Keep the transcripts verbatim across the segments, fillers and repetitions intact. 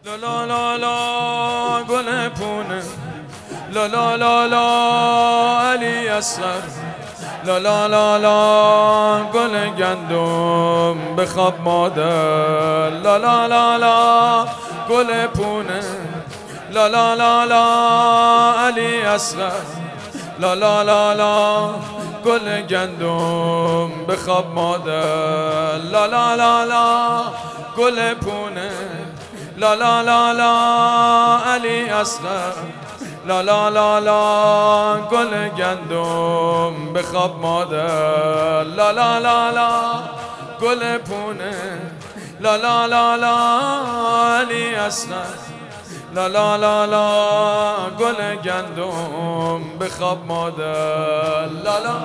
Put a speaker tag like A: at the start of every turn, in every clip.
A: لا لا لا لا گل پونه، لا لا لا لا علی اصغر، لا لا لا لا گل گندم بخواب مادر، لا لا لا لا گل پونه، لا لا لا لا علی اصغر، لا لا لا لا گل گندم بخواب مادر، لا لا لا لا گل پونه، لا لا لا لا علی اصغر، لا لا لا لا گل گندم بخواب مادر، لا لا لا لا گل پونه، لا لا لا لا علی اصغر، لا لا لا لا گل گندم بخواب مادر، لا لا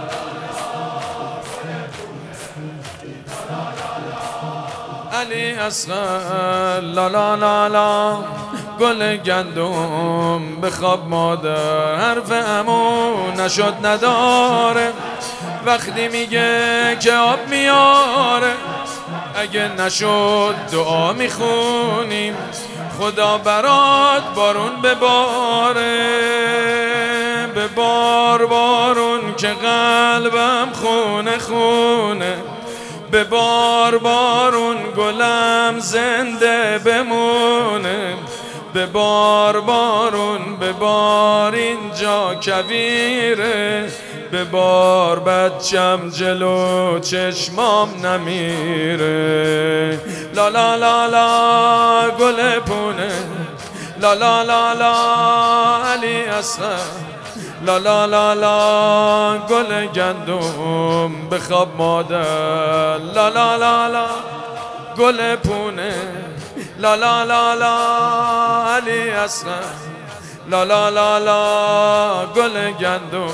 A: علی اصغر، لا لا لا لا گل گندم بخواب مادر. حرف عمو نشد نداره وقتی میگه که آب میاره، اگه نشد دعا میخونیم خدا برات بارون بباره، به بار بارون که قلبم خونه خونه، به بار بارون گلم زنده بمونه، به بار بارون به بار اینجا کویره، به بار بچم جلو چشمام نمیره، لا لا لا لا گل پونه، لا لا لا لا علی اصغر، لا لا لا لا گل گندم بخواب مادر، لا لا لا لا گل پونه، لا لا لا لا علی اصغر، لا لا لا لا گل گندم،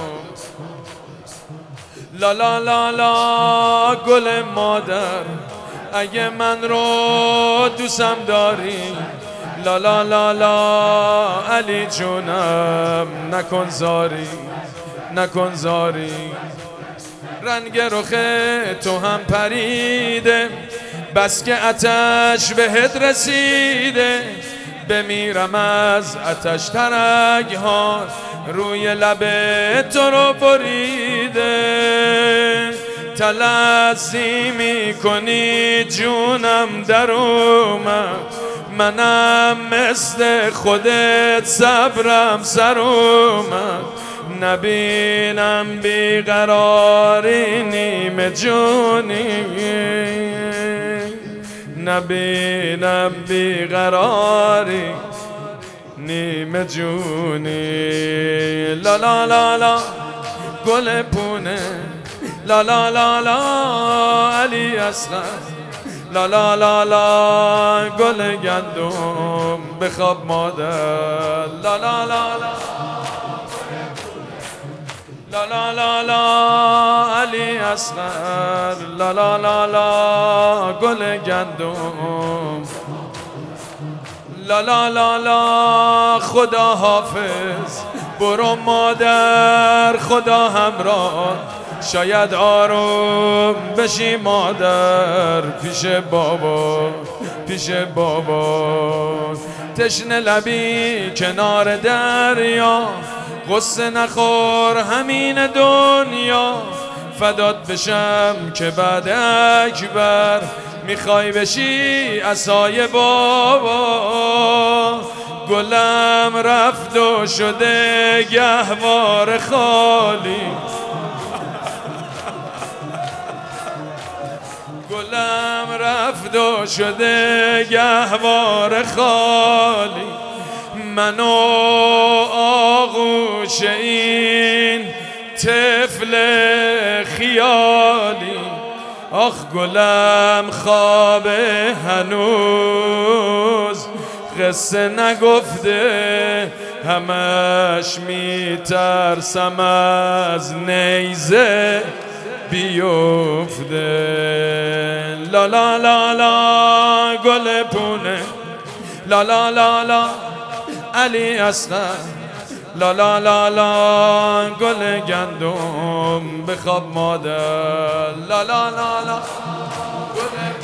A: لا لا لا لا گل مادر، اگه من رو دوستم داری، لا لا لا لا علی جونم نکن زاری، نکن زاری. رنگ رخ تو هم پریده بس که آتش بهت رسیده، بمیرم از آتش ترک ها روی لب تو رو بریده، تلذی میکنی جونم در اومد، منم مثل خودت صبرم سر اومد، نبینم بیقراری نیم جونی، نبینم بیقراری نیم جونی، لا لا لا لا گل پونه، لا لا لا لا علی اصغر، لا لا لا لا گل گندم بخواب مادر، لا لا لا لا لا لا لا لا علی اصغر، لا لا لا لا گل گندم، لا لا لا لا خدا حافظ، برو مادر خدا همراه، شاید آروم بشی مادر پیش بابا، پیش بابا. تشنه لبی کنار دریا، قصه نخور همین دنیا، فدات بشم که بعد اکبر میخوای بشی عصای بابا، گلم رفت و شده گهوار خالی، گلم رفت و شده گهوار خالی، من و آغوش این طفل خیالی، آخ گلم خواب هنوز قصه نگفته، همش میترسم از نیزه بیفته، لا لا لا لا گل پونه، لا لا لا لا علی اصغر، لا لا لا لا گل گندم بخواب مادر، لا لا لا لا گل